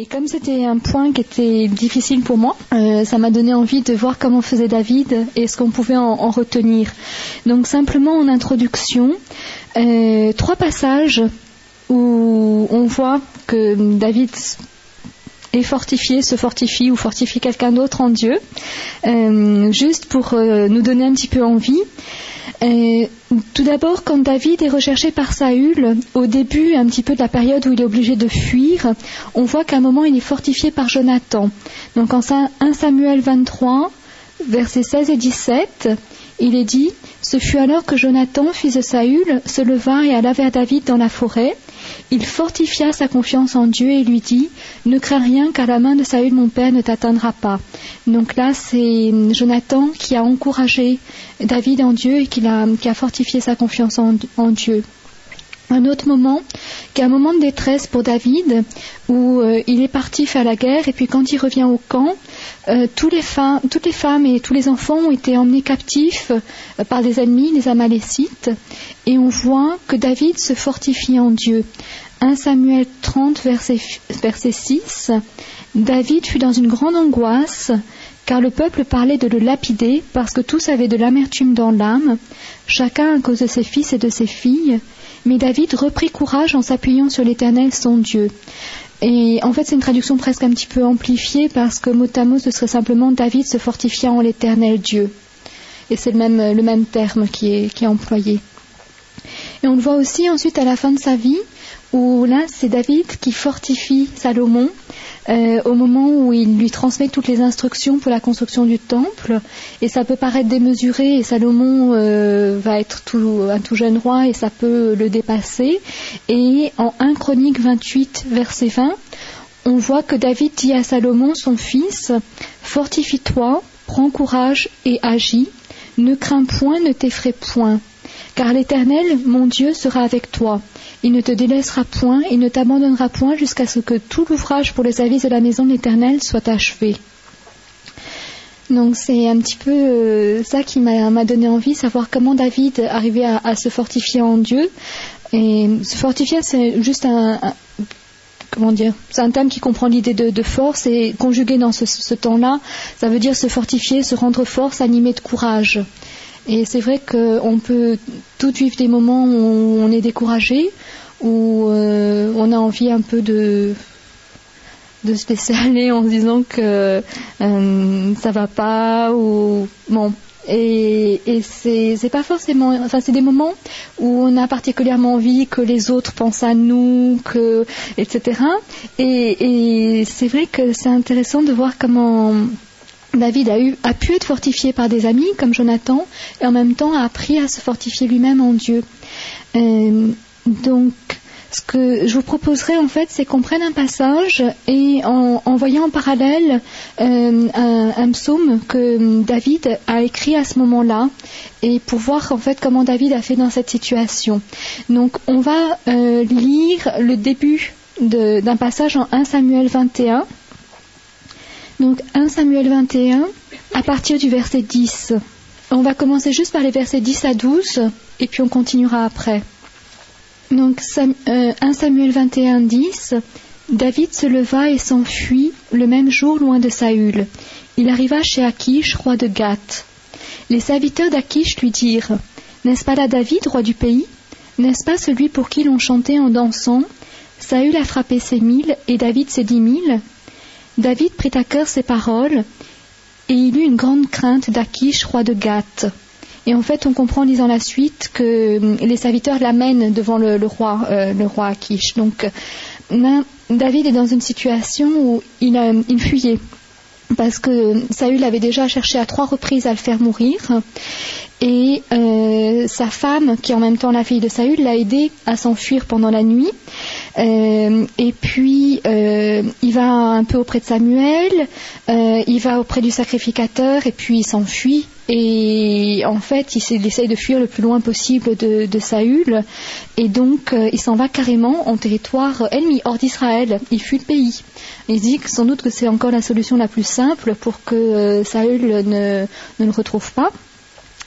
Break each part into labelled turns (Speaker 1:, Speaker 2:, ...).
Speaker 1: comme c'était un point qui était difficile pour moi, ça m'a donné envie de voir comment faisait David et ce qu'on pouvait en retenir. Donc simplement en introduction, 3 passages où on voit que David est fortifié, se fortifie ou fortifie quelqu'un d'autre en Dieu, juste pour nous donner un petit peu envie. Tout d'abord, quand David est recherché par Saül, au début un petit peu de la période où il est obligé de fuir, on voit qu'à un moment il est fortifié par Jonathan. Donc en 1 Samuel 23, versets 16 et 17, il est dit « Ce fut alors que Jonathan, fils de Saül, se leva et alla vers David dans la forêt. Il fortifia sa confiance en Dieu et lui dit « Ne crains rien, car la main de Saül mon père ne t'atteindra pas. » Donc là, c'est Jonathan qui a encouragé David en Dieu et qui a fortifié sa confiance en Dieu. Un autre moment, qui est un moment de détresse pour David, où il est parti faire la guerre, et puis quand il revient au camp, toutes les femmes et tous les enfants ont été emmenés captifs par des ennemis, les Amalécites, et on voit que David se fortifie en Dieu. 1 Samuel 30, verset 6, David fut dans une grande angoisse, car le peuple parlait de le lapider, parce que tous avaient de l'amertume dans l'âme, chacun à cause de ses fils et de ses filles. Mais David reprit courage en s'appuyant sur l'Éternel, son Dieu. Et en fait, c'est une traduction presque un petit peu amplifiée, parce que mot à mot, ce serait simplement David se fortifiant en l'Éternel Dieu. Et c'est le même terme qui est employé. Et on le voit aussi ensuite à la fin de sa vie, où là, c'est David qui fortifie Salomon au moment où il lui transmet toutes les instructions pour la construction du temple. Et ça peut paraître démesuré, et Salomon va être un tout jeune roi, et ça peut le dépasser. Et en 1 Chronique 28, verset 20, on voit que David dit à Salomon, son fils, « Fortifie-toi, prends courage et agis, ne crains point, ne t'effraie point. Car l'Éternel, mon Dieu, sera avec toi. Il ne te délaissera point et ne t'abandonnera point jusqu'à ce que tout l'ouvrage pour les services de la maison de l'Éternel soit achevé. » Donc c'est un petit peu ça qui m'a donné envie, savoir comment David arrivait à se fortifier en Dieu. Et se fortifier, c'est juste c'est un terme qui comprend l'idée de force, et conjugué dans ce temps-là, ça veut dire se fortifier, se rendre fort, s'animer de courage. Et c'est vrai qu'on peut tout vivre des moments où on est découragé, où on a envie un peu de se laisser aller en se disant que ça va pas, ou bon. Et c'est pas forcément, enfin c'est des moments où on a particulièrement envie que les autres pensent à nous, etc. Et c'est vrai que c'est intéressant de voir comment David a pu être fortifié par des amis comme Jonathan, et en même temps a appris à se fortifier lui-même en Dieu. Donc, ce que je vous proposerais en fait, c'est qu'on prenne un passage et en voyant en parallèle un psaume que David a écrit à ce moment-là, et pour voir en fait comment David a fait dans cette situation. Donc, on va lire le début d'un passage en 1 Samuel 21. Donc 1 Samuel 21, à partir du verset 10. On va commencer juste par les versets 10 à 12, et puis on continuera après. Donc 1 Samuel 21, 10, David se leva et s'enfuit le même jour loin de Saül. Il arriva chez Achish, roi de Gath. Les serviteurs d'Achish lui dirent, « N'est-ce pas là David, roi du pays? N'est-ce pas celui pour qui l'on chantait en dansant? Saül a frappé ses 1000 et David ses 10 000. » David prit à cœur ces paroles, et il eut une grande crainte d'Achish, roi de Gath. Et en fait, on comprend en lisant la suite que les serviteurs l'amènent devant le roi Achish. Donc, David est dans une situation où il fuyait, parce que Saül avait déjà cherché à 3 reprises à le faire mourir, et sa femme, qui est en même temps la fille de Saül, l'a aidé à s'enfuir pendant la nuit. Et puis il va un peu auprès de Samuel, il va auprès du sacrificateur, et puis il s'enfuit, et en fait il essaye de fuir le plus loin possible de Saül, et donc il s'en va carrément en territoire ennemi, hors d'Israël. Il fuit le pays. Il dit que sans doute que c'est encore la solution la plus simple pour que Saül ne le retrouve pas.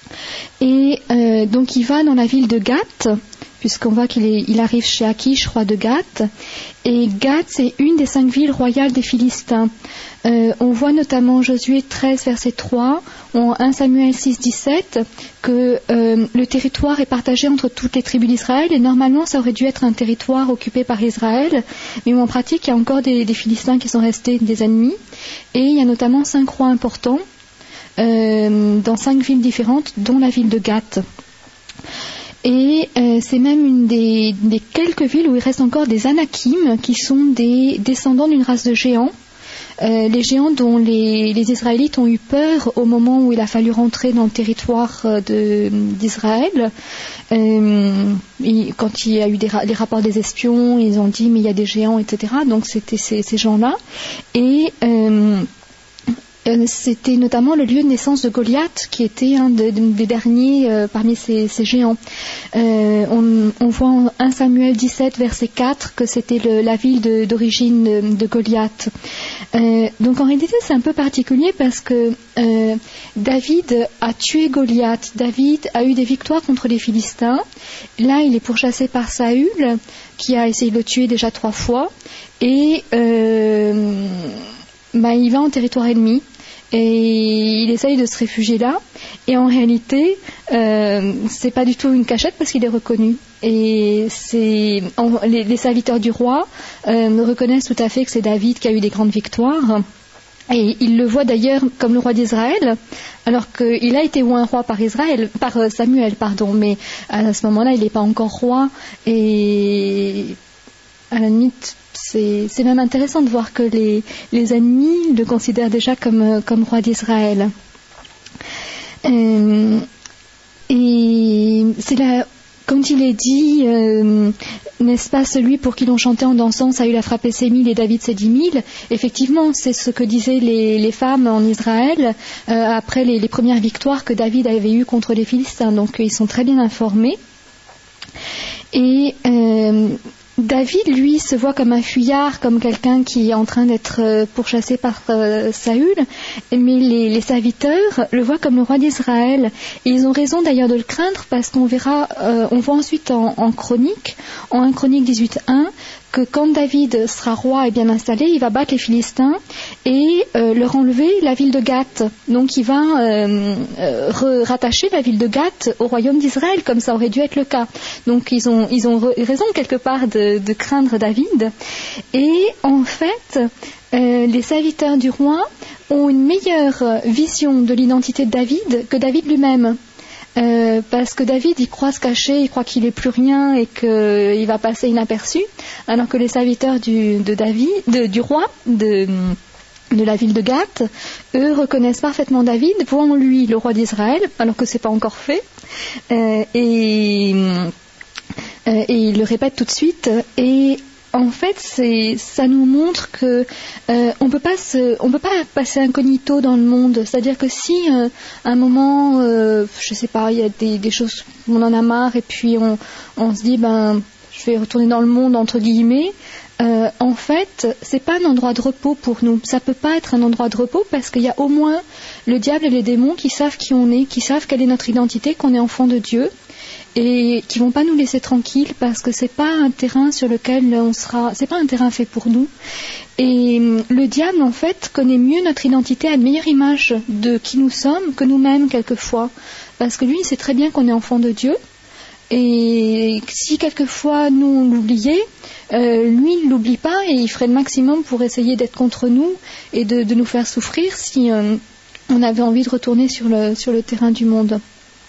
Speaker 1: Et donc il va dans la ville de Gath, puisqu'on voit qu'il arrive chez Achish, roi de Gath. Et Gath, c'est une des 5 villes royales des Philistins. On voit notamment Josué 13, verset 3, en 1 Samuel 6, 17, que le territoire est partagé entre toutes les tribus d'Israël, et normalement ça aurait dû être un territoire occupé par Israël, mais en pratique il y a encore des Philistins qui sont restés des ennemis, et il y a notamment 5 rois importants dans 5 villes différentes, dont la ville de Gath. Et c'est même une des quelques villes où il reste encore des Anakim, qui sont des descendants d'une race de géants. Les géants dont les Israélites ont eu peur au moment où il a fallu rentrer dans le territoire d'Israël. Quand il y a eu les rapports des espions, ils ont dit mais il y a des géants, etc. Donc c'était ces gens-là. Et c'était notamment le lieu de naissance de Goliath, qui était un des derniers parmi ces géants. On voit en 1 Samuel 17, verset 4, que c'était la ville d'origine de Goliath. Donc en réalité, c'est un peu particulier parce que David a tué Goliath. David a eu des victoires contre les Philistins. Là, il est pourchassé par Saül, qui a essayé de le tuer déjà 3 fois. Et il va en territoire ennemi et il essaye de se réfugier là, et en réalité c'est pas du tout une cachette parce qu'il est reconnu, et les serviteurs du roi reconnaissent tout à fait que c'est David qui a eu des grandes victoires, et ils le voient d'ailleurs comme le roi d'Israël, alors qu'il a été oint roi par Samuel, mais à ce moment-là il n'est pas encore roi, et à la limite c'est même intéressant de voir que les ennemis le considèrent déjà comme roi d'Israël. Et c'est là, quand il est dit, n'est-ce pas celui pour qui l'on chantait en dansant, Saül a frappé ses 1000 et David ses 10 000. Effectivement, c'est ce que disaient les femmes en Israël après les premières victoires que David avait eues contre les Philistins. Donc ils sont très bien informés. Et David, lui, se voit comme un fuyard, comme quelqu'un qui est en train d'être pourchassé par Saül, mais les serviteurs le voient comme le roi d'Israël. Et ils ont raison d'ailleurs de le craindre, parce qu'on verra, on voit ensuite en Chronique, en 1 Chronique 18.1, que quand David sera roi et bien installé, il va battre les Philistins et leur enlever la ville de Gath. Donc il va rattacher la ville de Gath au royaume d'Israël, comme ça aurait dû être le cas. Donc ils ont raison quelque part de craindre David. Et en fait, les serviteurs du roi ont une meilleure vision de l'identité de David que David lui-même. Parce que David, il croit se cacher, il croit qu'il n'est plus rien et qu'il va passer inaperçu, alors que les serviteurs du roi de la ville de Gath, eux reconnaissent parfaitement David, voient en lui le roi d'Israël, alors que c'est pas encore fait, et ils le répètent tout de suite. Et en fait, ça nous montre que on peut pas passer incognito dans le monde. C'est-à-dire que si à un moment, je sais pas, il y a des choses, on en a marre et puis on se dit je vais retourner dans le monde entre guillemets. En fait, c'est pas un endroit de repos pour nous. Ça peut pas être un endroit de repos parce qu'il y a au moins le diable et les démons qui savent qui on est, qui savent quelle est notre identité, qu'on est enfant de Dieu, et qui vont pas nous laisser tranquilles parce que c'est pas un terrain sur lequel c'est pas un terrain fait pour nous. Et le diable, en fait, connaît mieux notre identité, a une meilleure image de qui nous sommes que nous-mêmes quelquefois, parce que lui, il sait très bien qu'on est enfant de Dieu. Et si quelquefois nous on l'oubliait, lui il ne l'oublie pas et il ferait le maximum pour essayer d'être contre nous et de nous faire souffrir si on avait envie de retourner sur le terrain du monde.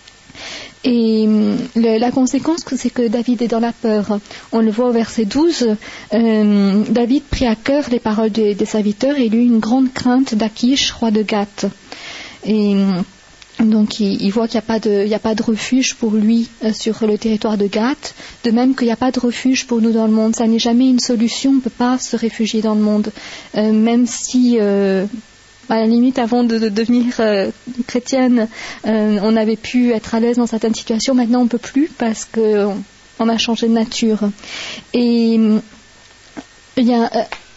Speaker 1: Et la conséquence, c'est que David est dans la peur. On le voit au verset 12. David prit à cœur les paroles des serviteurs et il eut une grande crainte d'Achish, roi de Gath. Et donc il voit qu'il n'y a pas de refuge pour lui sur le territoire de Gath, de même qu'il n'y a pas de refuge pour nous dans le monde. Ça n'est jamais une solution, on ne peut pas se réfugier dans le monde. Même si, à la limite, avant de devenir chrétienne, on avait pu être à l'aise dans certaines situations, maintenant on ne peut plus parce qu'on a changé de nature. Et il y a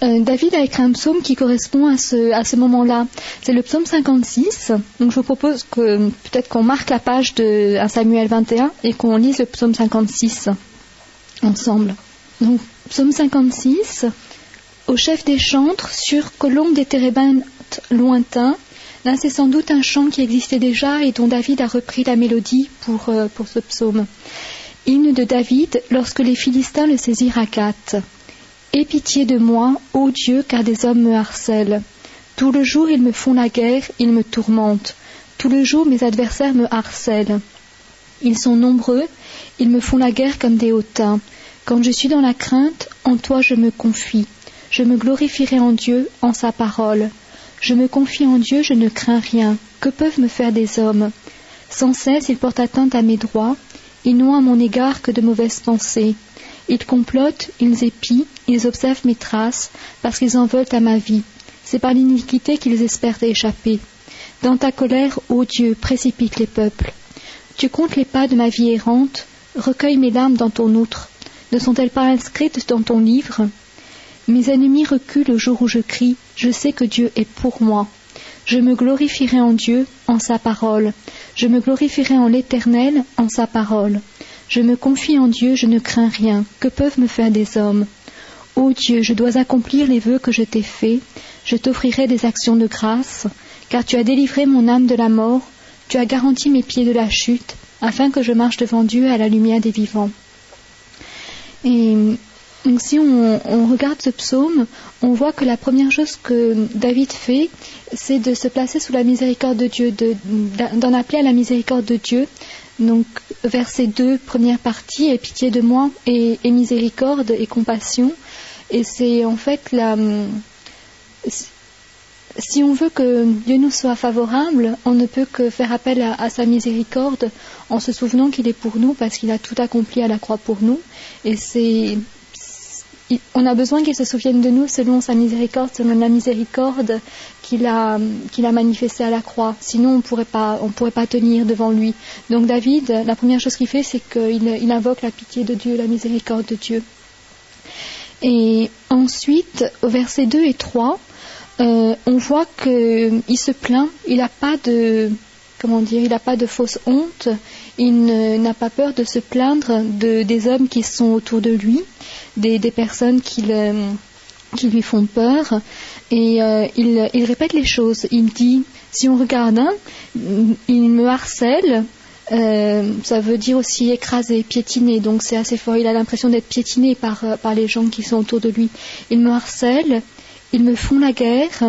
Speaker 1: David a écrit un psaume qui correspond à ce moment-là. C'est le psaume 56. Donc je vous propose que peut-être qu'on marque la page de 1 Samuel 21 et qu'on lise le psaume 56 ensemble. Donc psaume 56. Au chef des chantres, sur colombe des térébintes lointains. Là, c'est sans doute un chant qui existait déjà et dont David a repris la mélodie pour ce psaume. Hymne de David, lorsque les Philistins le saisirent à Gath. Aie pitié de moi, ô Dieu, car des hommes me harcèlent. Tout le jour, ils me font la guerre, ils me tourmentent. Tout le jour, mes adversaires me harcèlent. Ils sont nombreux, ils me font la guerre comme des hautains. Quand je suis dans la crainte, en toi je me confie. Je me glorifierai en Dieu, en sa parole. Je me confie en Dieu, je ne crains rien. Que peuvent me faire des hommes? Sans cesse, ils portent atteinte à mes droits. Ils n'ont à mon égard que de mauvaises pensées. Ils complotent, ils épient, ils observent mes traces, parce qu'ils en veulent à ma vie. C'est par l'iniquité qu'ils espèrent échapper. Dans ta colère, ô Dieu, précipite les peuples. Tu comptes les pas de ma vie errante, recueille mes larmes dans ton outre. Ne sont-elles pas inscrites dans ton livre? Mes ennemis reculent au jour où je crie, je sais que Dieu est pour moi. Je me glorifierai en Dieu, en sa parole. Je me glorifierai en l'Éternel, en sa parole. Je me confie en Dieu, je ne crains rien. Que peuvent me faire des hommes? Ô Dieu, je dois accomplir les vœux que je t'ai faits. Je t'offrirai des actions de grâce, car tu as délivré mon âme de la mort. Tu as garanti mes pieds de la chute, afin que je marche devant Dieu à la lumière des vivants. Et donc si on regarde ce psaume, on voit que la première chose que David fait, c'est de se placer sous la miséricorde de Dieu, d'en appeler à la miséricorde de Dieu. Donc verset 2, première partie, aie pitié de moi et miséricorde et compassion. Et c'est en fait si on veut que Dieu nous soit favorable, on ne peut que faire appel à sa miséricorde en se souvenant qu'il est pour nous parce qu'il a tout accompli à la croix pour nous. Et on a besoin qu'il se souvienne de nous selon sa miséricorde, selon la miséricorde qu'il a manifestée à la croix. Sinon, on pourrait pas tenir devant lui. Donc David, la première chose qu'il fait, c'est qu'il invoque la pitié de Dieu, la miséricorde de Dieu. Et ensuite, au versets 2 et 3, on voit qu'il se plaint, il n'a pas de fausse honte, il n'a pas peur de se plaindre des hommes qui sont autour de lui, des personnes qui lui font peur, et il répète les choses. Il dit, si on regarde, il me harcèle, ça veut dire aussi écraser, piétiner, donc c'est assez fort, il a l'impression d'être piétiné par les gens qui sont autour de lui. Il me harcèle, ils me font la guerre,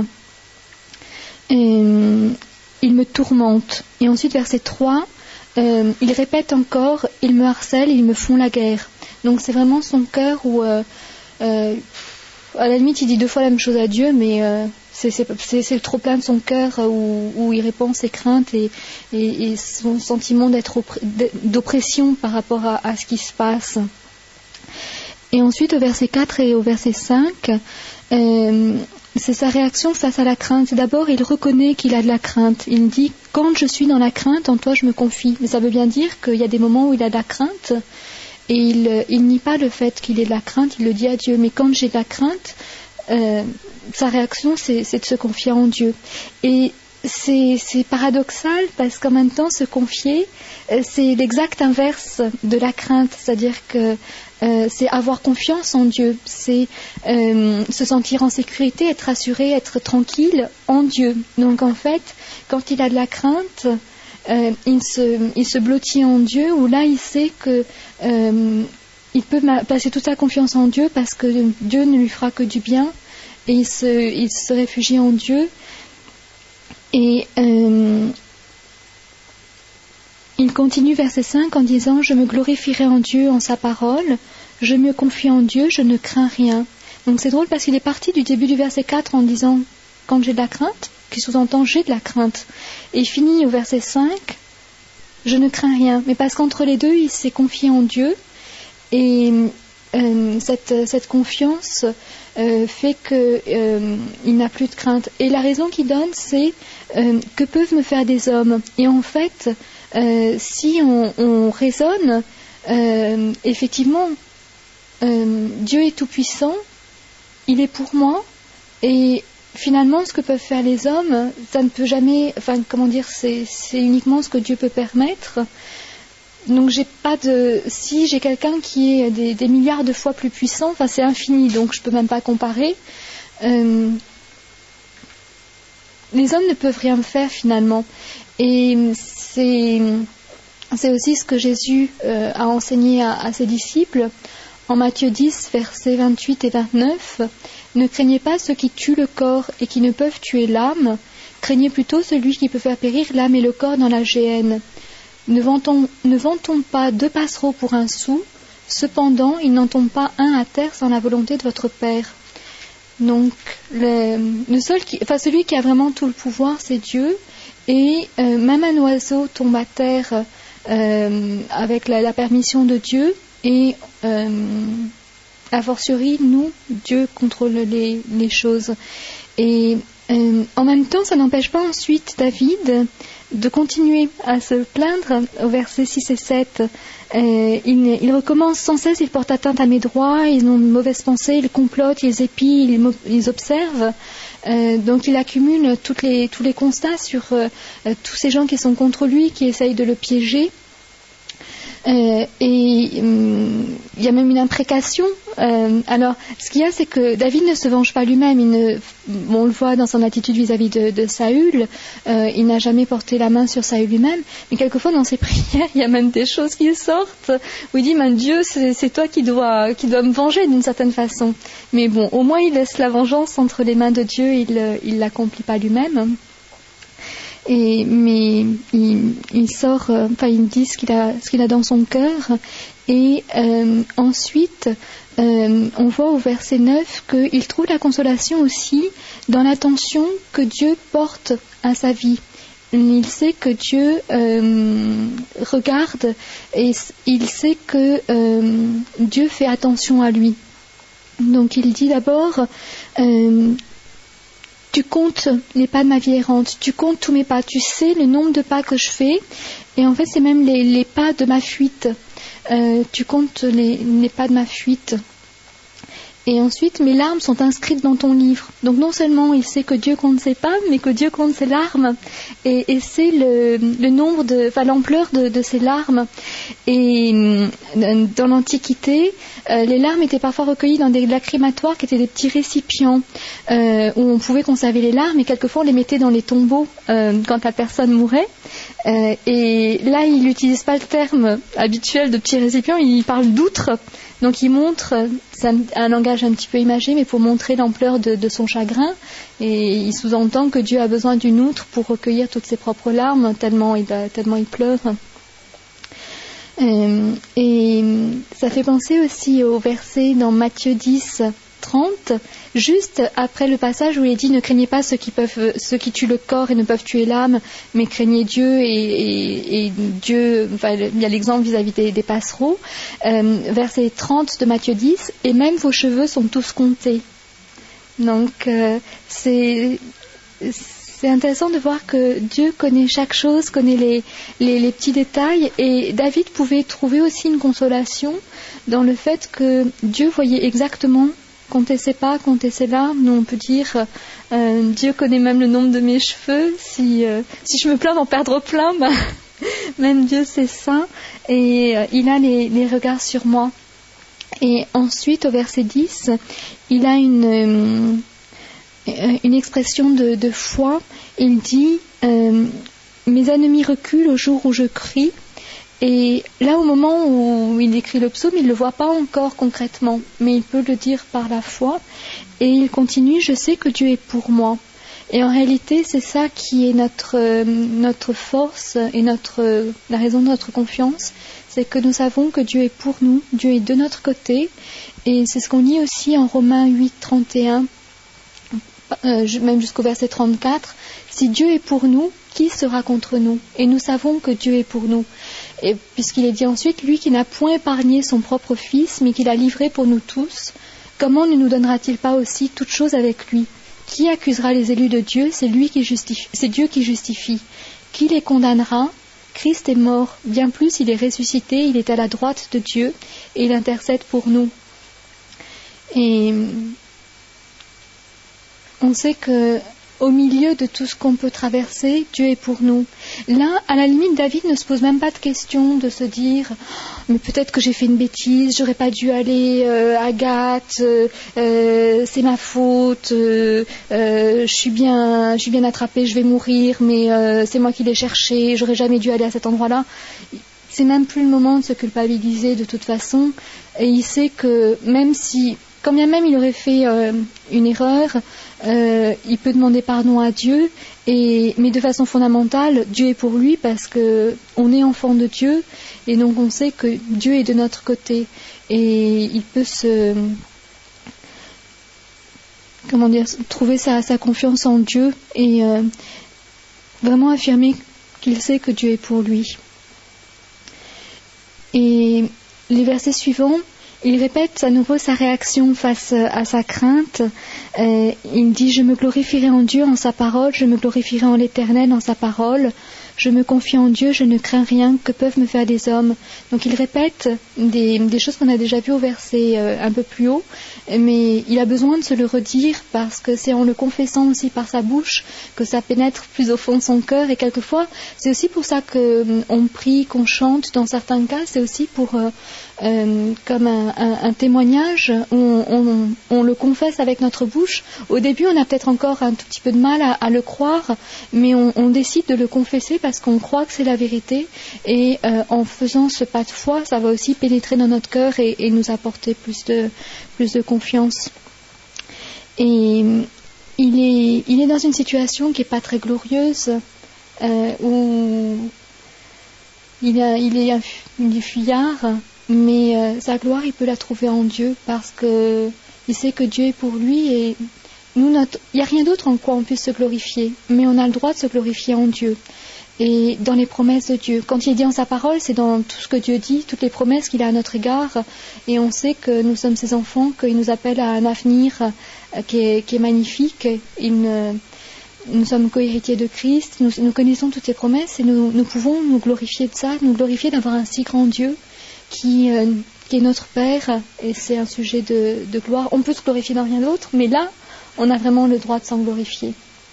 Speaker 1: ils me tourmentent. Et ensuite, verset 3, il répète encore, ils me harcèlent, ils me font la guerre. Donc c'est vraiment son cœur où, à la limite, il dit 2 fois la même chose à Dieu, mais c'est le trop-plein de son cœur où il répand ses craintes et son sentiment d'oppression par rapport à ce qui se passe. Et ensuite, au verset 4 et au verset 5, c'est sa réaction face à la crainte. D'abord, il reconnaît qu'il a de la crainte. Il dit, quand je suis dans la crainte, en toi je me confie. Mais ça veut bien dire qu'il y a des moments où il a de la crainte, et il nie pas le fait qu'il ait de la crainte, il le dit à Dieu. Mais quand j'ai de la crainte, sa réaction, c'est de se confier en Dieu. Et c'est paradoxal, parce qu'en même temps, se confier, c'est l'exact inverse de la crainte. C'est-à-dire que c'est avoir confiance en Dieu, c'est se sentir en sécurité, être assuré, être tranquille en Dieu. Donc en fait, quand il a de la crainte, il se blottit en Dieu, où là il sait que il peut placer toute sa confiance en Dieu parce que Dieu ne lui fera que du bien, et il se réfugie en Dieu. Et il continue verset 5 en disant, je me glorifierai en Dieu, en sa parole, je me confie en Dieu, je ne crains rien. Donc c'est drôle parce qu'il est parti du début du verset 4 en disant, quand j'ai de la crainte, qui sous-entend j'ai de la crainte. Et il finit au verset 5, je ne crains rien. Mais parce qu'entre les deux, il s'est confié en Dieu, et cette confiance fait qu'il n'a plus de crainte. Et la raison qu'il donne, c'est que peuvent me faire des hommes. Et en fait, si on raisonne, effectivement, Dieu est tout-puissant, il est pour moi, et finalement ce que peuvent faire les hommes, ça ne peut jamais, c'est uniquement ce que Dieu peut permettre. Donc si j'ai quelqu'un qui est des milliards de fois plus puissant, c'est infini, donc je peux même pas comparer. Les hommes ne peuvent rien faire finalement, et c'est aussi ce que Jésus a enseigné à ses disciples en Matthieu 10, versets 28 et 29. Ne craignez pas ceux qui tuent le corps et qui ne peuvent tuer l'âme, craignez plutôt celui qui peut faire périr l'âme et le corps dans la géhenne. Ne vend-on pas 2 passereaux pour un sou, cependant il n'en tombe pas un à terre sans la volonté de votre Père. Donc celui qui a vraiment tout le pouvoir, c'est Dieu, et même un oiseau tombe à terre avec la permission de Dieu, et a fortiori nous, Dieu contrôle les choses. Et en même temps, ça n'empêche pas ensuite David de continuer à se plaindre au verset 6 et 7. Il recommence sans cesse, il porte atteinte à mes droits, ils ont de mauvaises pensées, ils complotent, ils épient, ils observent. Donc il accumule tous les constats sur tous ces gens qui sont contre lui, qui essayent de le piéger. Et il y a même une imprécation. Alors, ce qu'il y a, c'est que David ne se venge pas lui-même. On le voit dans son attitude vis-à-vis de Saül. Il n'a jamais porté la main sur Saül lui-même. Mais quelquefois, dans ses prières, il y a même des choses qui sortent où il dit, Dieu, c'est toi qui dois me venger d'une certaine façon. Mais bon, au moins, il laisse la vengeance entre les mains de Dieu. Il l'accomplit pas lui-même. Mais il sort, il dit ce qu'il a dans son cœur. Et ensuite, on voit au verset 9 qu'il trouve la consolation aussi dans l'attention que Dieu porte à sa vie. Il sait que Dieu regarde, et il sait que Dieu fait attention à lui. Donc il dit d'abord... tu comptes les pas de ma vie errante, tu comptes tous mes pas, tu sais le nombre de pas que je fais, et en fait c'est même les pas de ma fuite, tu comptes les pas de ma fuite. Et ensuite, mes larmes sont inscrites dans ton livre. Donc non seulement il sait que Dieu compte ses pas, mais que Dieu compte ses larmes, et c'est le nombre l'ampleur de ses larmes. Et dans l'Antiquité, les larmes étaient parfois recueillies dans des lacrymatoires qui étaient des petits récipients où on pouvait conserver les larmes, et quelquefois on les mettait dans les tombeaux quand la personne mourait. Et là, il n'utilise pas le terme habituel de petit récipient, il parle d'outre. Donc il montre, c'est un langage un petit peu imagé, mais pour montrer l'ampleur de son chagrin. Et il sous-entend que Dieu a besoin d'une outre pour recueillir toutes ses propres larmes, tellement il pleure. Et ça fait penser aussi au verset dans Matthieu 10, 30, juste après le passage où il est dit « Ne craignez pas ceux qui tuent le corps et ne peuvent tuer l'âme, mais craignez Dieu » et Dieu, il y a l'exemple vis-à-vis des passereaux. Verset 30 de Matthieu 10 « Et même vos cheveux sont tous comptés ». Donc c'est intéressant de voir que Dieu connaît chaque chose, connaît les petits détails, et David pouvait trouver aussi une consolation dans le fait que Dieu voyait exactement compter ses pas, compter ses larmes. Nous on peut dire Dieu connaît même le nombre de mes cheveux. Si je me plains d'en perdre plein, même Dieu sait ça, et il a les regards sur moi. Et ensuite au verset 10, il a une expression de foi. Il dit mes ennemis reculent au jour où je crie. Et là, au moment où il écrit le psaume, il ne le voit pas encore concrètement, mais il peut le dire par la foi. Et il continue, je sais que Dieu est pour moi. Et en réalité, c'est ça qui est notre force et la raison de notre confiance. C'est que nous savons que Dieu est pour nous, Dieu est de notre côté. Et c'est ce qu'on lit aussi en Romains 8, 31, même jusqu'au verset 34. Si Dieu est pour nous, qui sera contre nous? Et nous savons que Dieu est pour nous. Et puisqu'il est dit ensuite, lui qui n'a point épargné son propre fils, mais qui l'a livré pour nous tous, comment ne nous donnera-t-il pas aussi toutes choses avec lui? Qui accusera les élus de Dieu? C'est Dieu qui justifie. Qui les condamnera? Christ est mort, bien plus il est ressuscité, il est à la droite de Dieu, et il intercède pour nous. Et on sait que au milieu de tout ce qu'on peut traverser, Dieu est pour nous. Là, à la limite, David ne se pose même pas de question de se dire « mais peut-être que j'ai fait une bêtise, j'aurais pas dû aller à Gath, c'est ma faute, je suis bien attrapé, je vais mourir, mais c'est moi qui l'ai cherché, j'aurais jamais dû aller à cet endroit-là. » C'est même plus le moment de se culpabiliser de toute façon. Et il sait que quand bien même il aurait fait une erreur, il peut demander pardon à Dieu, mais de façon fondamentale, Dieu est pour lui parce qu'on est enfant de Dieu et donc on sait que Dieu est de notre côté et il peut trouver sa confiance en Dieu et vraiment affirmer qu'il sait que Dieu est pour lui. Et les versets suivants, il répète à nouveau sa réaction face à sa crainte. Il dit « Je me glorifierai en Dieu, en sa parole, je me glorifierai en l'Éternel, en sa parole. Je me confie en Dieu, je ne crains rien, que peuvent me faire des hommes ?» Donc il répète des choses qu'on a déjà vues au verset un peu plus haut, mais il a besoin de se le redire parce que c'est en le confessant aussi par sa bouche que ça pénètre plus au fond de son cœur. Et quelquefois, c'est aussi pour ça qu'on prie, qu'on chante. Dans certains cas, c'est aussi pour comme un témoignage où on le confesse avec notre bouche. Au début, on a peut-être encore un tout petit peu de mal à le croire, mais on décide de le confesser parce qu'on croit que c'est la vérité. Et en faisant ce pas de foi, ça va aussi pénétrer dans notre cœur et nous apporter plus de confiance. Et il est dans une situation qui n'est pas très glorieuse, où il est un fuyard, mais sa gloire, il peut la trouver en Dieu parce qu'il sait que Dieu est pour lui et il n'y a rien d'autre en quoi on puisse se glorifier, mais on a le droit de se glorifier en Dieu et dans les promesses de Dieu. Quand il est dit en sa parole, c'est dans tout ce que Dieu dit, toutes les promesses qu'il a à notre égard, et on sait que nous sommes ses enfants, qu'il nous appelle à un avenir qui est magnifique. Nous sommes co-héritiers de Christ, nous connaissons toutes ces promesses et nous pouvons nous glorifier de ça, nous glorifier d'avoir un si grand Dieu qui est notre Père, et c'est un sujet de gloire. On peut se glorifier dans rien d'autre, mais là, on a vraiment le droit de s'en glorifier.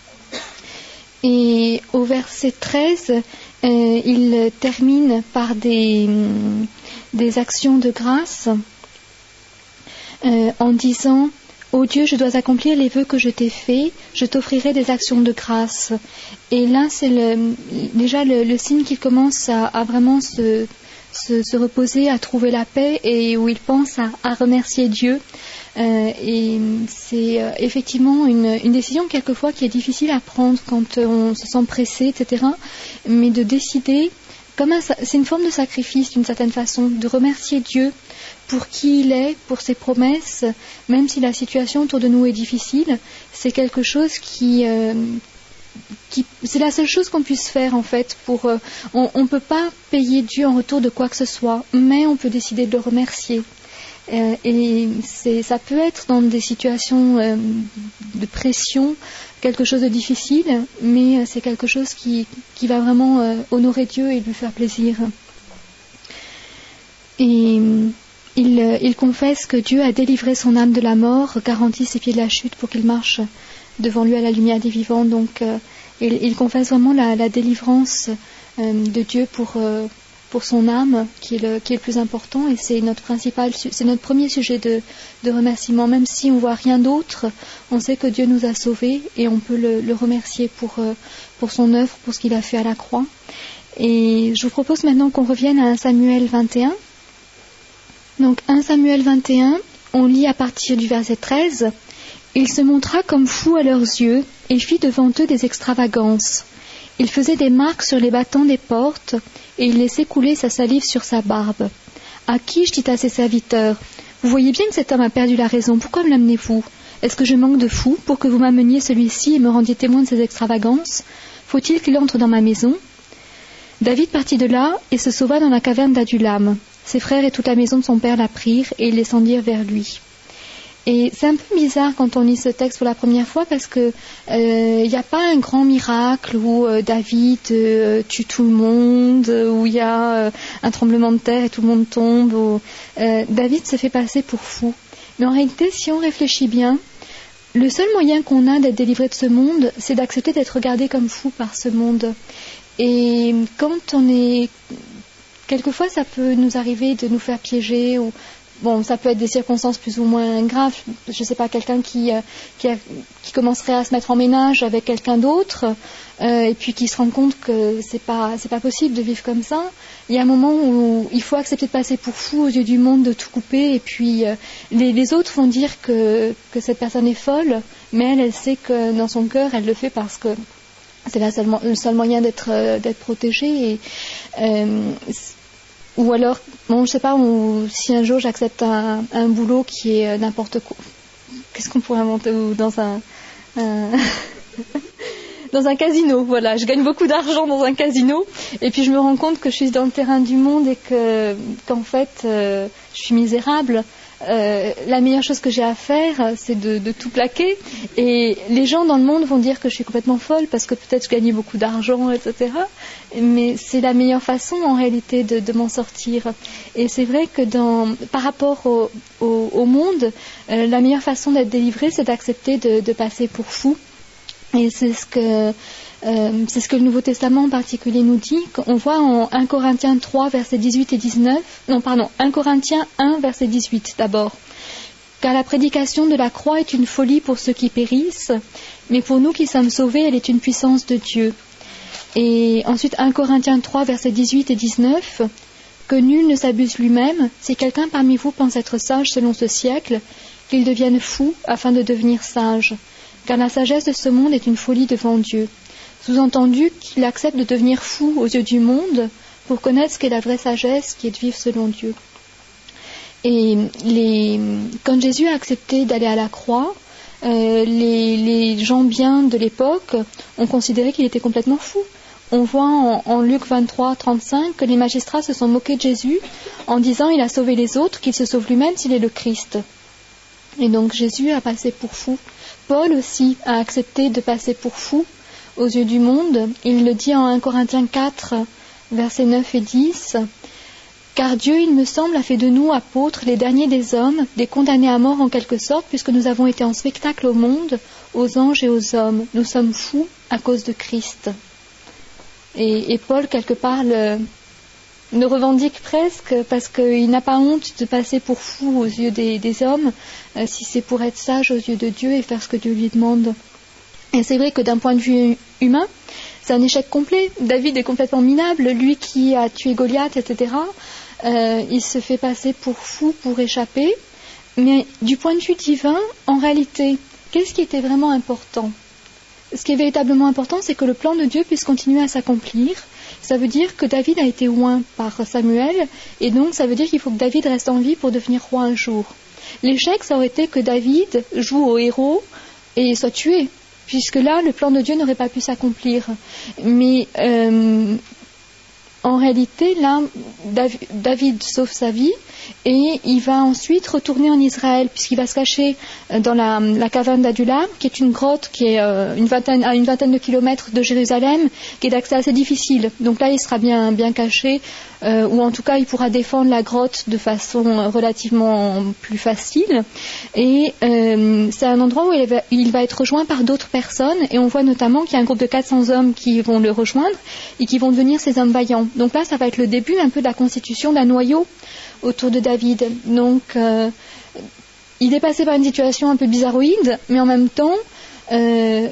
Speaker 1: Et au verset 13, il termine par des actions de grâce en disant « Ô Dieu, je dois accomplir les vœux que je t'ai faits, je t'offrirai des actions de grâce. » Et là, c'est déjà le signe qu'il commence à vraiment se reposer, à trouver la paix et où il pense à remercier Dieu. Et c'est effectivement une décision quelquefois qui est difficile à prendre quand on se sent pressé, etc. Mais de décider, c'est une forme de sacrifice d'une certaine façon, de remercier Dieu pour qui il est, pour ses promesses, même si la situation autour de nous est difficile. C'est quelque chose c'est la seule chose qu'on puisse faire en fait. On ne peut pas payer Dieu en retour de quoi que ce soit, mais on peut décider de le remercier. Et ça peut être dans des situations de pression, quelque chose de difficile, mais c'est quelque chose qui va vraiment honorer Dieu et lui faire plaisir. Et il confesse que Dieu a délivré son âme de la mort, garantit ses pieds de la chute pour qu'il marche devant lui à la lumière des vivants. Donc il confesse vraiment la délivrance de Dieu pour son âme qui est le plus important, et c'est notre premier sujet de remerciement. Même si on voit rien d'autre, on sait que Dieu nous a sauvés et on peut le remercier pour son œuvre, pour ce qu'il a fait à la croix. Et je vous propose maintenant qu'on revienne à 1 Samuel 21. Donc 1 Samuel 21, on lit à partir du verset 13. « Il se montra comme fou à leurs yeux et fit devant eux des extravagances. Il faisait des marques sur les battants des portes, et il laissait couler sa salive sur sa barbe. Achish dit à ses serviteurs, « Vous voyez bien que cet homme a perdu la raison, pourquoi me l'amenez-vous? Est-ce que je manque de fou pour que vous m'ameniez celui-ci et me rendiez témoin de ses extravagances? Faut-il qu'il entre dans ma maison ?» David partit de là et se sauva dans la caverne d'Adulam. Ses frères et toute la maison de son père l'apprirent et ils descendirent vers lui. Et c'est un peu bizarre quand on lit ce texte pour la première fois parce que il n'y a pas un grand miracle où David tue tout le monde, où il y a un tremblement de terre et tout le monde tombe. David se fait passer pour fou. Mais en réalité, si on réfléchit bien, le seul moyen qu'on a d'être délivré de ce monde, c'est d'accepter d'être regardé comme fou par ce monde. Et quand on est... Quelquefois, ça peut nous arriver de nous faire piéger, ou bon, ça peut être des circonstances plus ou moins graves. Je ne sais pas, quelqu'un qui commencerait à se mettre en ménage avec quelqu'un d'autre, et puis qui se rend compte que c'est pas possible de vivre comme ça. Il y a un moment où il faut accepter de passer pour fou aux yeux du monde, de tout couper, et puis les autres vont dire que cette personne est folle, mais elle sait que dans son cœur, elle le fait parce que c'est le seul moyen d'être protégée. Ou alors, bon, je sais pas, si un jour j'accepte un boulot qui est n'importe quoi, qu'est-ce qu'on pourrait inventer, ou dans dans un casino, voilà, je gagne beaucoup d'argent dans un casino, et puis je me rends compte que je suis dans le terrain du monde et qu'en fait, je suis misérable. La meilleure chose que j'ai à faire, c'est de tout plaquer. Et les gens dans le monde vont dire que je suis complètement folle parce que peut-être je gagnais beaucoup d'argent, etc. Mais c'est la meilleure façon en réalité de m'en sortir. Et c'est vrai que par rapport au monde, la meilleure façon d'être délivré, c'est d'accepter de passer pour fou. Et c'est ce que le Nouveau Testament en particulier nous dit. On voit en 1 Corinthiens 3, versets 18 et 19. Non, pardon, 1 Corinthiens 1, verset 18 d'abord. Car la prédication de la croix est une folie pour ceux qui périssent, mais pour nous qui sommes sauvés, elle est une puissance de Dieu. Et ensuite 1 Corinthiens 3, versets 18 et 19. Que nul ne s'abuse lui-même. Si quelqu'un parmi vous pense être sage selon ce siècle, qu'il devienne fou afin de devenir sage. Car la sagesse de ce monde est une folie devant Dieu. Sous-entendu qu'il accepte de devenir fou aux yeux du monde pour connaître ce qu'est la vraie sagesse qui est de vivre selon Dieu. Et quand Jésus a accepté d'aller à la croix, les gens bien de l'époque ont considéré qu'il était complètement fou. On voit en Luc 23, 35 que les magistrats se sont moqués de Jésus en disant « Il a sauvé les autres, qu'il se sauve lui-même s'il est le Christ ». Et donc Jésus a passé pour fou. Paul aussi a accepté de passer pour fou aux yeux du monde. Il le dit en 1 Corinthiens 4, versets 9 et 10. « Car Dieu, il me semble, a fait de nous apôtres, les derniers des hommes, des condamnés à mort en quelque sorte, puisque nous avons été en spectacle au monde, aux anges et aux hommes. Nous sommes fous à cause de Christ. » Et Paul, quelque part, le revendique presque parce qu'il n'a pas honte de passer pour fou aux yeux des hommes, si c'est pour être sage aux yeux de Dieu et faire ce que Dieu lui demande. Et c'est vrai que d'un point de vue humain, c'est un échec complet. David est complètement minable, lui qui a tué Goliath, etc. Il se fait passer pour fou pour échapper. Mais du point de vue divin, en réalité, qu'est-ce qui était vraiment important ? Ce qui est véritablement important, c'est que le plan de Dieu puisse continuer à s'accomplir. Ça veut dire que David a été oint par Samuel, et donc ça veut dire qu'il faut que David reste en vie pour devenir roi un jour. L'échec, ça aurait été que David joue au héros et soit tué, puisque là, le plan de Dieu n'aurait pas pu s'accomplir. Mais en réalité, là, David sauve sa vie, et il va ensuite retourner en Israël, puisqu'il va se cacher dans la caverne d'Adullam, qui est une grotte qui est à une vingtaine de kilomètres de Jérusalem, qui est d'accès assez difficile. Donc là, il sera bien caché, ou en tout cas, il pourra défendre la grotte de façon relativement plus facile. Et c'est un endroit où il va être rejoint par d'autres personnes, et on voit notamment qu'il y a un groupe de 400 hommes qui vont le rejoindre, et qui vont devenir ses hommes vaillants. Donc là, ça va être le début un peu de la constitution d'un noyau autour de David. Donc, il est passé par une situation un peu bizarroïde, mais en même temps, là,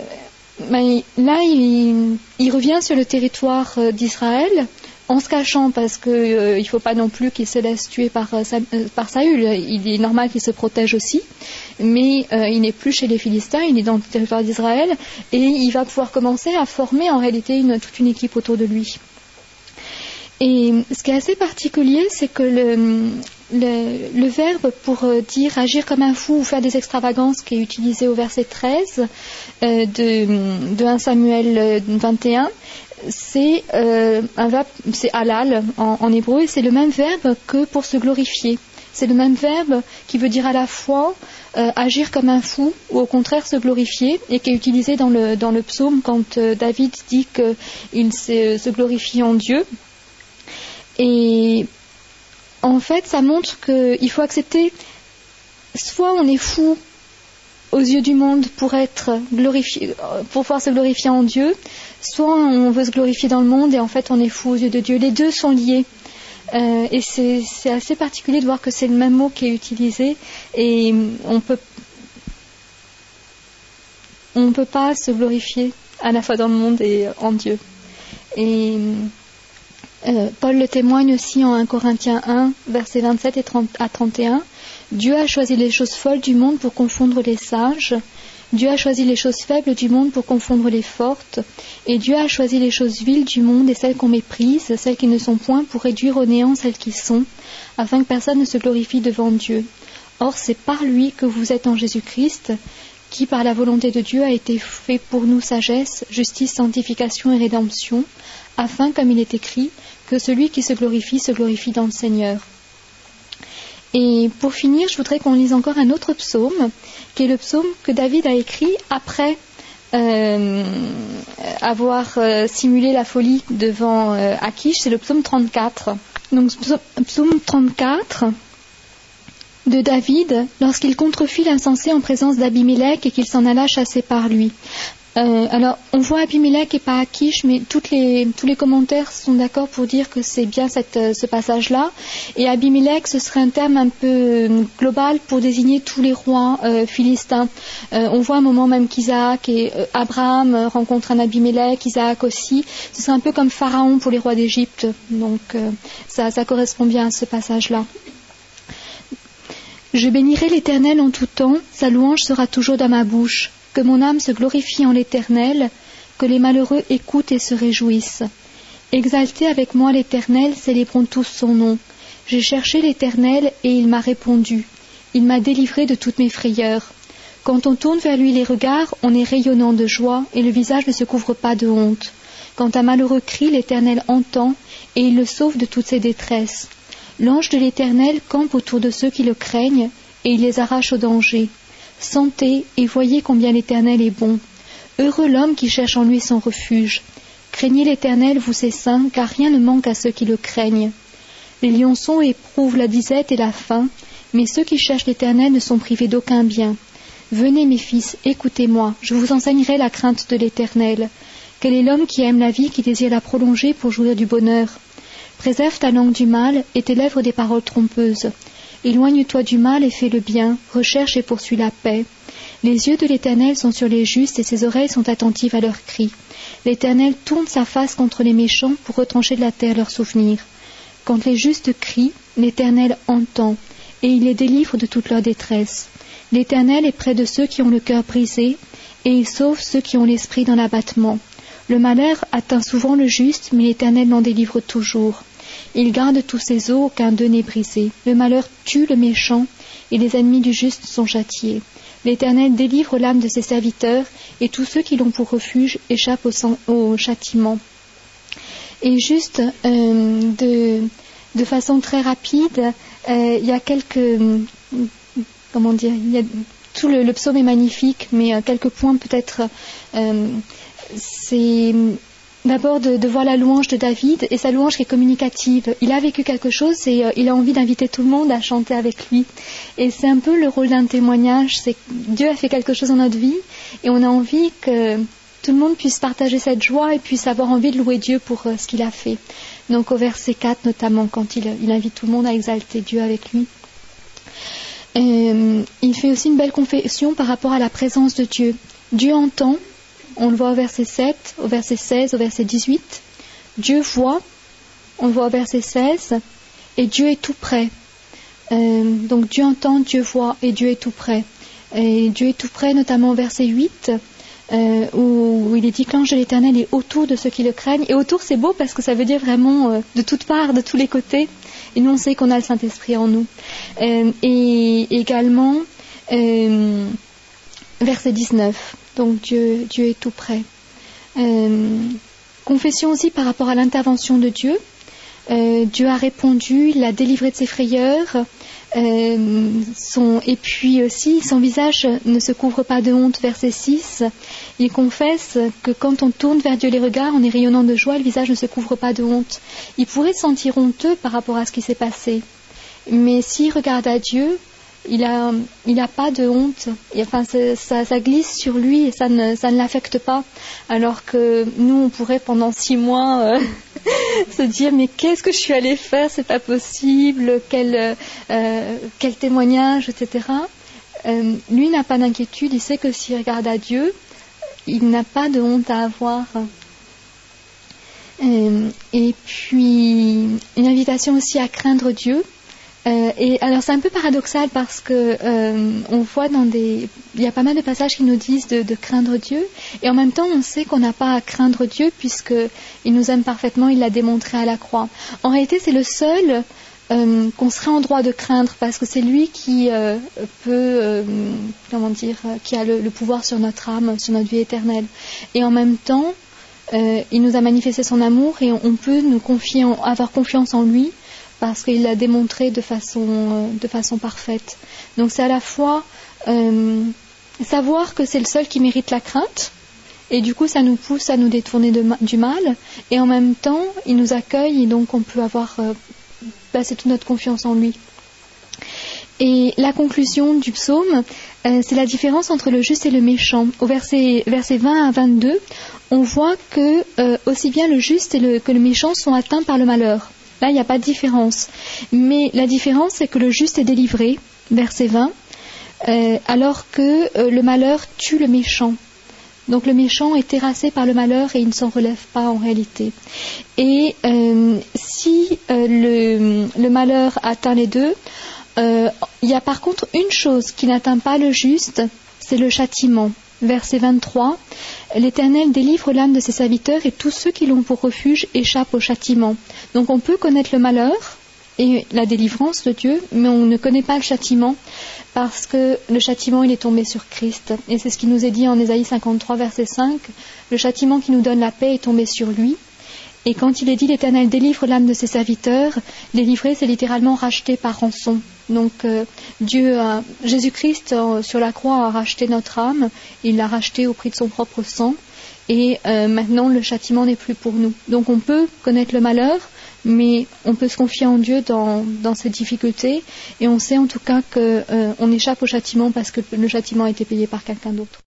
Speaker 1: il revient sur le territoire d'Israël en se cachant, parce qu'il ne faut pas non plus qu'il se laisse tuer par Saül. Il est normal qu'il se protège aussi, mais il n'est plus chez les Philistins, il est dans le territoire d'Israël, et il va pouvoir commencer à former en réalité toute une équipe autour de lui. Et ce qui est assez particulier, c'est que le verbe pour dire agir comme un fou ou faire des extravagances, qui est utilisé au verset 13 de 1 Samuel 21, c'est un verbe, c'est halal en hébreu, et c'est le même verbe que pour se glorifier. C'est le même verbe qui veut dire à la fois agir comme un fou ou au contraire se glorifier, et qui est utilisé dans le psaume quand David dit qu'il se glorifie en Dieu. Et en fait, ça montre qu'il faut accepter, soit on est fou aux yeux du monde pour être glorifié, pour pouvoir se glorifier en Dieu, soit on veut se glorifier dans le monde et en fait on est fou aux yeux de Dieu. Les deux sont liés. Et c'est assez particulier de voir que c'est le même mot qui est utilisé et on peut pas se glorifier à la fois dans le monde et en Dieu. Et Paul le témoigne aussi en 1 Corinthiens 1, versets 27 à 31. Dieu a choisi les choses folles du monde pour confondre les sages. Dieu a choisi les choses faibles du monde pour confondre les fortes. Et Dieu a choisi les choses viles du monde et celles qu'on méprise, celles qui ne sont point, pour réduire au néant celles qui sont, afin que personne ne se glorifie devant Dieu. Or, c'est par lui que vous êtes en Jésus-Christ, qui par la volonté de Dieu a été fait pour nous sagesse, justice, sanctification et rédemption, afin, comme il est écrit, que celui qui se glorifie dans le Seigneur. Et pour finir, je voudrais qu'on lise encore un autre psaume, qui est le psaume que David a écrit après avoir simulé la folie devant Achish. C'est le psaume 34. Donc, psaume 34 de David, lorsqu'il contrefit l'insensé en présence d'Abimélec et qu'il s'en alla chasser par lui. Alors, on voit Abimélec et pas Achish, mais tous les commentaires sont d'accord pour dire que c'est bien ce passage-là. Et Abimélec, ce serait un terme un peu global pour désigner tous les rois philistins. On voit un moment même qu'Isaac et Abraham rencontrent un Abimélec, Isaac aussi. Ce serait un peu comme Pharaon pour les rois d'Égypte. Donc, ça correspond bien à ce passage-là. Je bénirai l'Éternel en tout temps, sa louange sera toujours dans ma bouche. Que mon âme se glorifie en l'Éternel, que les malheureux écoutent et se réjouissent. Exaltez avec moi l'Éternel, célébrons tous son nom. J'ai cherché l'Éternel et il m'a répondu. Il m'a délivré de toutes mes frayeurs. Quand on tourne vers lui les regards, on est rayonnant de joie et le visage ne se couvre pas de honte. Quand un malheureux crie, l'Éternel entend et il le sauve de toutes ses détresses. L'ange de l'Éternel campe autour de ceux qui le craignent et il les arrache au danger. Sentez et voyez combien l'Éternel est bon. Heureux l'homme qui cherche en lui son refuge. Craignez l'Éternel, vous ses saints, car rien ne manque à ceux qui le craignent. Les lionceaux éprouvent la disette et la faim, mais ceux qui cherchent l'Éternel ne sont privés d'aucun bien. Venez mes fils, écoutez-moi, je vous enseignerai la crainte de l'Éternel. Quel est l'homme qui aime la vie, qui désire la prolonger pour jouir du bonheur? Préserve ta langue du mal et tes lèvres des paroles trompeuses. Éloigne-toi du mal et fais le bien, recherche et poursuis la paix. Les yeux de l'Éternel sont sur les justes et ses oreilles sont attentives à leurs cris. L'Éternel tourne sa face contre les méchants pour retrancher de la terre leurs souvenirs. Quand les justes crient, l'Éternel entend et il les délivre de toute leur détresse. L'Éternel est près de ceux qui ont le cœur brisé et il sauve ceux qui ont l'esprit dans l'abattement. Le malheur atteint souvent le juste, mais l'Éternel l'en délivre toujours. Il garde tous ses os, aucun d'eux n'est brisé. Le malheur tue le méchant, et les ennemis du juste sont châtiés. L'Éternel délivre l'âme de ses serviteurs, et tous ceux qui l'ont pour refuge échappent au châtiment. Et juste, de façon très rapide, il y a quelques... Comment dire, tout le psaume est magnifique, mais quelques points peut-être... c'est... D'abord de voir la louange de David et sa louange qui est communicative. Il a vécu quelque chose et il a envie d'inviter tout le monde à chanter avec lui. Et c'est un peu le rôle d'un témoignage, c'est que Dieu a fait quelque chose dans notre vie et on a envie que tout le monde puisse partager cette joie et puisse avoir envie de louer Dieu pour ce qu'il a fait. Donc au verset 4 notamment, quand il invite tout le monde à exalter Dieu avec lui. Il fait aussi une belle confession par rapport à la présence de Dieu. Dieu entend. On le voit au verset 7, au verset 16, au verset 18. Dieu voit, on le voit au verset 16, et Dieu est tout près. Donc Dieu entend, Dieu voit, et Dieu est tout près. Et Dieu est tout près, notamment au verset 8, où il est dit que l'ange de l'Éternel est autour de ceux qui le craignent. Et autour, c'est beau parce que ça veut dire vraiment de toutes parts, de tous les côtés. Et nous, on sait qu'on a le Saint-Esprit en nous. Et également, verset 19. Donc Dieu est tout près. Confession aussi par rapport à l'intervention de Dieu. Dieu a répondu, il l'a délivré de ses frayeurs. Et puis aussi, son visage ne se couvre pas de honte, verset 6. Il confesse que quand on tourne vers Dieu les regards, on est rayonnant de joie, le visage ne se couvre pas de honte. Il pourrait se sentir honteux par rapport à ce qui s'est passé. Mais s'il regarde à Dieu, il a pas de honte. Et, enfin, ça glisse sur lui et ça ne l'affecte pas. Alors que nous, on pourrait pendant 6 mois se dire mais qu'est-ce que je suis allée faire, c'est pas possible, quel témoignage, etc. Lui n'a pas d'inquiétude, il sait que s'il regarde à Dieu, il n'a pas de honte à avoir. Et puis une invitation aussi à craindre Dieu. Et alors c'est un peu paradoxal parce que on voit il y a pas mal de passages qui nous disent de craindre Dieu, et en même temps on sait qu'on n'a pas à craindre Dieu puisque il nous aime parfaitement, il l'a démontré à la croix. En réalité c'est le seul qu'on serait en droit de craindre parce que c'est lui qui peut qui a le pouvoir sur notre âme, sur notre vie éternelle. Et en même temps il nous a manifesté son amour et on peut avoir confiance en lui parce qu'il l'a démontré de façon parfaite. Donc c'est à la fois savoir que c'est le seul qui mérite la crainte, et du coup ça nous pousse à nous détourner du mal, et en même temps il nous accueille et donc on peut avoir placer toute notre confiance en lui. Et la conclusion du psaume, c'est la différence entre le juste et le méchant. Au verset 20 à 22, on voit que aussi bien le juste que le méchant sont atteints par le malheur. Là, il n'y a pas de différence. Mais la différence, c'est que le juste est délivré, verset 20, alors que le malheur tue le méchant. Donc le méchant est terrassé par le malheur et il ne s'en relève pas en réalité. Et si le malheur atteint les deux, il y a par contre une chose qui n'atteint pas le juste, c'est le châtiment. Verset 23, l'Éternel délivre l'âme de ses serviteurs et tous ceux qui l'ont pour refuge échappent au châtiment. Donc on peut connaître le malheur et la délivrance de Dieu, mais on ne connaît pas le châtiment parce que le châtiment il est tombé sur Christ. Et c'est ce qui nous est dit en Ésaïe 53 verset 5, le châtiment qui nous donne la paix est tombé sur lui. Et quand il est dit l'Éternel délivre l'âme de ses serviteurs, délivrer c'est littéralement racheter par rançon. Donc Jésus-Christ sur la croix a racheté notre âme, il l'a racheté au prix de son propre sang, et maintenant le châtiment n'est plus pour nous. Donc on peut connaître le malheur, mais on peut se confier en Dieu dans ces difficultés, et on sait en tout cas qu'on échappe au châtiment parce que le châtiment a été payé par quelqu'un d'autre.